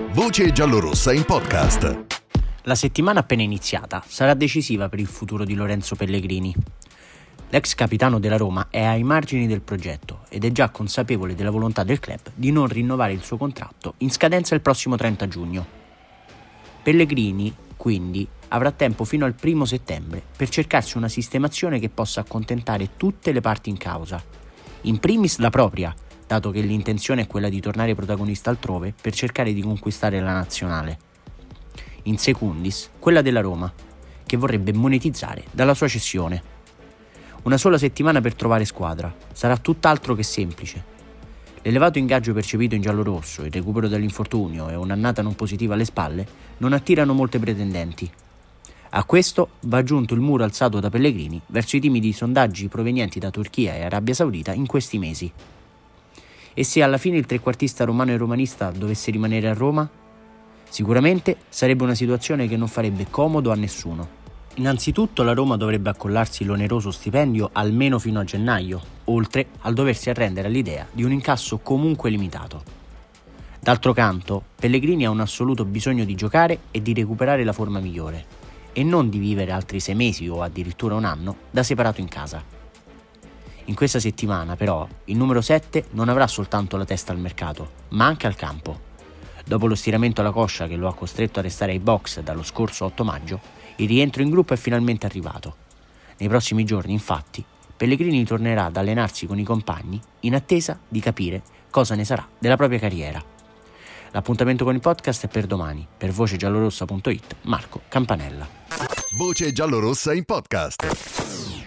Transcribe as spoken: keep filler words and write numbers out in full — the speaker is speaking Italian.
Voce giallorossa in podcast. La settimana appena iniziata sarà decisiva per il futuro di Lorenzo Pellegrini. L'ex capitano della Roma è ai margini del progetto ed è già consapevole della volontà del club di non rinnovare il suo contratto in scadenza il prossimo trenta giugno. Pellegrini, quindi, avrà tempo fino al primo settembre per cercarsi una sistemazione che possa accontentare tutte le parti in causa. In primis la propria, dato che l'intenzione è quella di tornare protagonista altrove per cercare di conquistare la nazionale. In secundis, quella della Roma, che vorrebbe monetizzare dalla sua cessione. Una sola settimana per trovare squadra sarà tutt'altro che semplice. L'elevato ingaggio percepito in giallorosso, il recupero dall'infortunio e un'annata non positiva alle spalle non attirano molte pretendenti. A questo va aggiunto il muro alzato da Pellegrini verso i timidi sondaggi provenienti da Turchia e Arabia Saudita in questi mesi. E se alla fine il trequartista romano e romanista dovesse rimanere a Roma? Sicuramente sarebbe una situazione che non farebbe comodo a nessuno. Innanzitutto la Roma dovrebbe accollarsi l'oneroso stipendio almeno fino a gennaio, oltre al doversi arrendere all'idea di un incasso comunque limitato. D'altro canto, Pellegrini ha un assoluto bisogno di giocare e di recuperare la forma migliore, e non di vivere altri sei mesi o addirittura un anno da separato in casa. In questa settimana, però, il numero sette non avrà soltanto la testa al mercato, ma anche al campo. Dopo lo stiramento alla coscia che lo ha costretto a restare ai box dallo scorso otto maggio, il rientro in gruppo è finalmente arrivato. Nei prossimi giorni, infatti, Pellegrini tornerà ad allenarsi con i compagni in attesa di capire cosa ne sarà della propria carriera. L'appuntamento con il podcast è per domani. Per voce giallorossa punto it, Marco Campanella. Voce giallorossa in podcast.